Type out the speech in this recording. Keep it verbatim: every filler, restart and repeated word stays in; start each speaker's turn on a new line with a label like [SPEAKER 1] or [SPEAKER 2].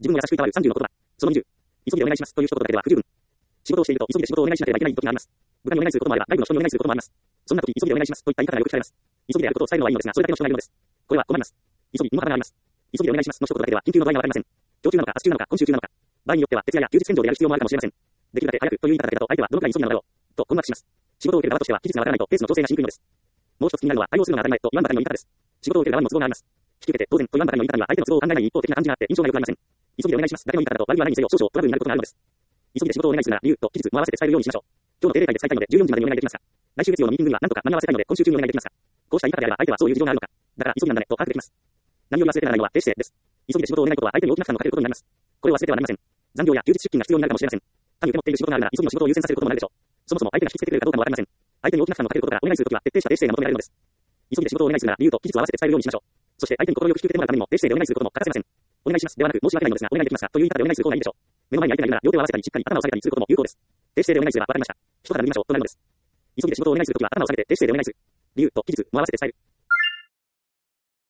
[SPEAKER 1] 自分を優しくいたわるさんじゅうの言葉。そのにじゅう。急ぎでお願いしますという一言だけでは不十分。仕事をしていると急ぎで仕事をお願いしなければいけない時があります。部下にお願いすることもあれば、外部の人にお願いすることもあります。そんな時、急ぎでお願いしますといった言い方がよく聞かれます。急ぎであることを伝えるのはいいのですが、それだけの人がいるのです。これは困ります。急ぎにも幅があります。急ぎでお願いしますの一言だけでは緊急の場合がわかりません。今日中なのか、明日中なのか、今週中なのか。場合によっては徹夜や休日返上でやる必要もあるかもしれません。できるだけ早くという言い方だけだと相手はどのくらい急ぎなのだろうと困惑します。仕事を受ける側としては期日がわからないとペースの調整がしにくいのです。もう一つ気になるのは対応するのが当たり前と言わんばかりの言い方です。仕事を受ける側にも都合があります。引き受けて当然と言わんばかりの言い方には相手の都合を考えない一方的な感じがあって印象が良くありません。急ぎでお願いしますだけの言い方だと悪気はないにせよ少々トラブルになることがあるのです。急ぎで仕事をお願いするなら理由と期日も合わせて伝えるようにしましょう。今日の定例会で使いたいのでじゅうよじまでにお願いできますか。来週月曜のミーティングには何とか間に合わせたいので今週中にお願いできますか。こうした言い方であれば相手はそういう事情があるのか。だから急ぎなんだねと把握できます。何より忘れてならないのは低姿勢です。急ぎで仕事をお願いことは相手に大きな負担をかけることになります。これを忘れてはなりません。残業や休日出勤が必要になるかもしれません。単に受け持っている仕事があるなら急ぎの仕事を優先させることもあるでしょう。そもそも相手が引きつけてくれるかどうかもわかりません。相手に大きな負担をかけることからお願いするときは徹底した低姿勢が求められるのです。急ぎで仕事をお願いするなら理由と期日を合わせて伝えるようにしましょう。そして相手に心よく引き受けてもらうためにも低姿勢でお願いすることも欠かせません。お願いしますではなく申し訳ないのですがお願いできますかという言い方でお願いする方がいいでしょう。目の前に相手がいるなら両手を合わせたりしっかり頭を下げたりすることも有効です。低姿勢でお願いすればわかりました。一肌脱ぎましょうとなるのです。急ぎで仕事をお願いするときは頭を下げて低姿勢でお願いする。理由と期日も合わせて伝える。